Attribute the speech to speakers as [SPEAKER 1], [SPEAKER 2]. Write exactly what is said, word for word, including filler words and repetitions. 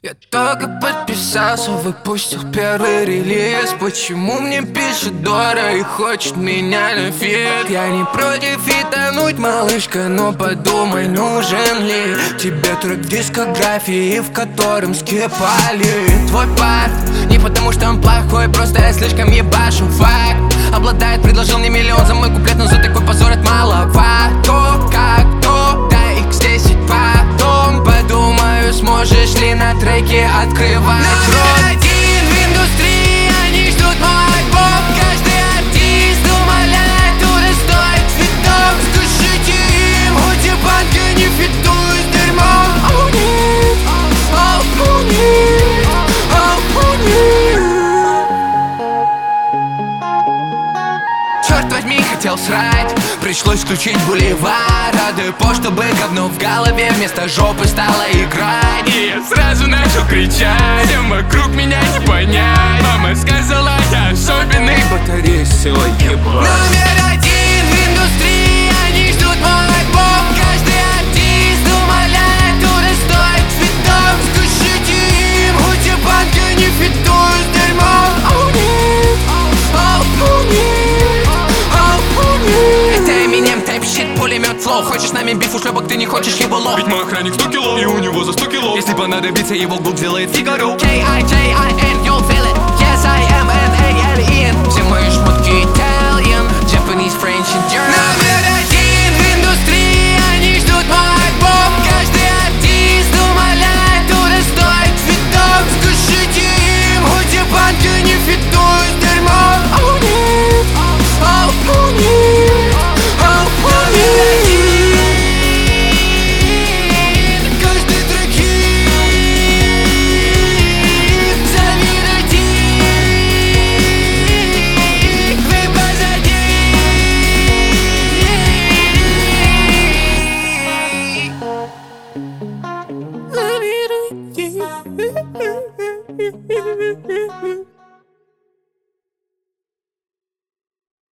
[SPEAKER 1] Я только подписался, выпустил первый релиз. Почему мне пишет Дора и хочет меня на фит? Я не против фитануть, малышка, но подумай, нужен ли тебе трек в дискографии, в котором скипали твой парт. Не потому что он плохой, просто я слишком ебашу факт. Обладает, предложил мне миллион за мой куплет, но за такой позор это маловато. Как то, да икс десять потом подумаю, сможешь ли на треке открывать рот. Номер один в индустрии, они ждут мой альбом. Каждый артист умоляет удостоить фитов. Скажите им, хоть и банка не фитует с дерьмом. Oh, нет, oh, нет, oh, нет. Черт возьми, хотел срать, пришлось включить бульвар. Депо, чтобы говно в голове вместо жопы стало играть. И я сразу начал кричать, всем вокруг меня не понять. Мама сказала, я особенный батареист сегодня ебать. Номер один в индустрии, они ждут мой альбом. Каждый артист умоляет удостоить фитов. Скажите им, хоть и банка не фитует с дерьмом. Oh, нет, oh, нет, oh, нет. Это Eminem, type shit, пулемет флоу. Хочешь с нами биф, ушлепок, ты не хочешь его лов. Ведь мой охранник сто кило, и у него за сто кило. Если понадобится, его гук сделает Фигаро. K I J I N, you'll feel it. Yes, I am N A L E N. Все мои шмотки Italian, Japanese, French and German. Номер один в индустрии, они ждут мой альбом. Каждый артист умоляет удостоить фитов. Скажите им, хоть и банка не фитует с дерьмом. Oh, нет, oh, нет, oh, нет. Каждый трек хит, завидуйте, вы позади. Завидуйте.